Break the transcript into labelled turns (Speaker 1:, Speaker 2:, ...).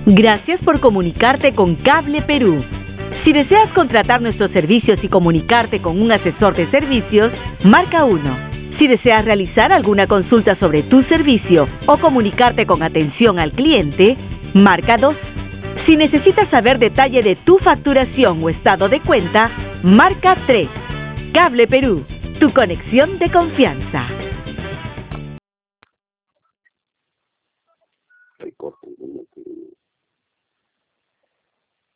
Speaker 1: Gracias por comunicarte con Cable Perú. Si deseas contratar nuestros servicios y comunicarte con un asesor de servicios, marca 1. Si deseas realizar alguna consulta sobre tu servicio o comunicarte con atención al cliente, marca 2. Si necesitas saber detalle de tu facturación o estado de cuenta, marca 3. Cable Perú, tu conexión de confianza.